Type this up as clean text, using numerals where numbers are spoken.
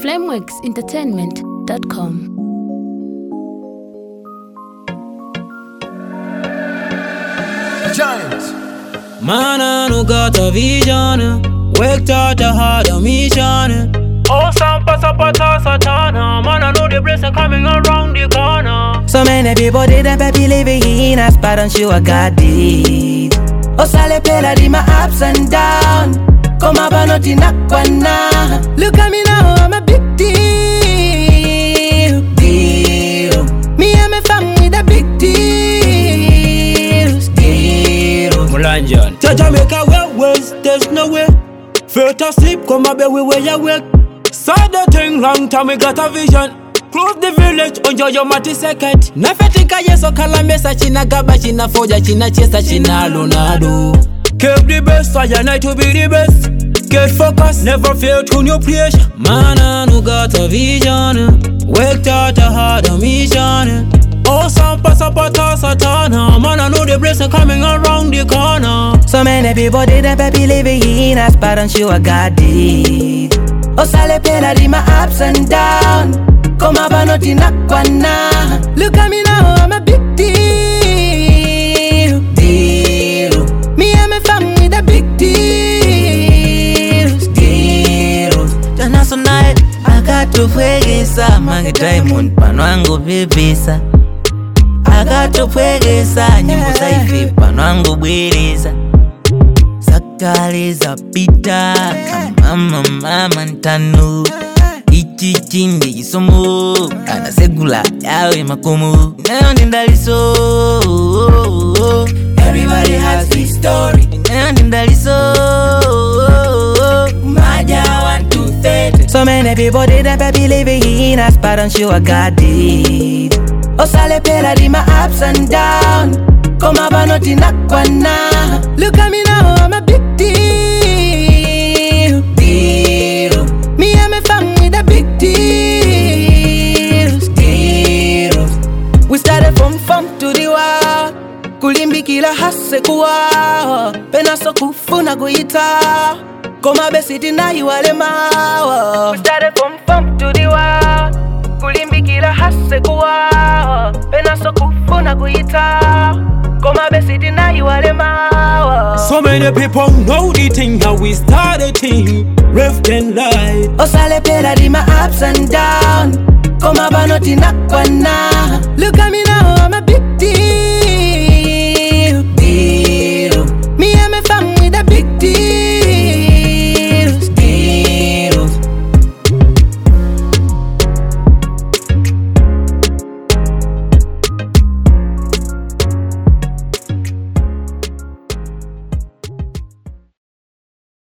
flameworksentertainment.com. Giant. Man, I no got a vision. Worked out a hard mission. Oh, some pass up a satana. Man, I know the blessing coming around the corner. So many people didn't be living in us, but I'm sure God did. Oh, sale pela di my ups and down. Come up and not in Aquana. Look at me now, I'm a big deal. Deal. Me and my family, the big deals. Deal. Mulanjan. To Jamaica, where was there's no way. Felt asleep, come up where you wake. Saw the thing wrong time, we got a vision. Close the village, enjoy your mati second. Nafetika yeso kala mesa china gaba china foja china chesa china lunadu. Keep the best, I night to be the best. Get focused, never fail to new place. Man, I no got a vision. Worked out a hard mission. Oh, some pass up a satana. Man, I know the blessing coming around the corner. So many people didn't be living in us, but I'm sure God did. Oh, sale pela di my ups and down. Come up and not in Aquana. Look at me now, I'm a big deal. Deal. Me and my family, the big deals. Deals. Jana so night, akatupwegesa mange diamond panwangu bibisa. Akatupwegesa nyimbo saifi panwangu bwiriza. Sakali za pita kama mama ntanu. Ichi chindi kisomo kana segula yawe makomo. Nayo ndaliso. Everybody has his story. Nayo ndaliso. Maja 1 2 3. So many people didn't be living in us, but I'm sure God did. Oh, sale pela di my ups and down. Come up and not in Aquana. Look at me now, I'm a big deal. Deal. Me and my family, the big deals. Deals. We started from to the war. Kulimbi kila hase kuwa. Pena so kufuna kuita. Koma besiti na iwale mawa. We started from to the war. Kulimbi kila hase kuwa. Pena so kufuna kuita. Koma besiti na iwale mawa. So many people know the thing, how we start a thing. Left and light. Oh, sale pela di my ups and down. Come up and not in Aquana. Look at me now, I'm a